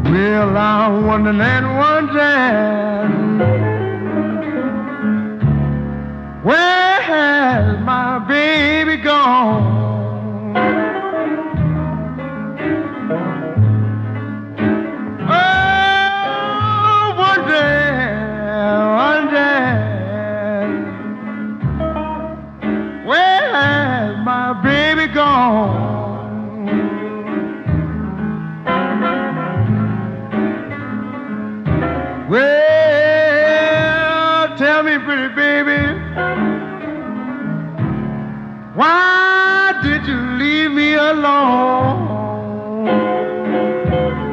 Well, I'm wondering and wondering, where has my baby gone? Oh, wondering, where has my baby gone? Well, tell me, pretty baby, why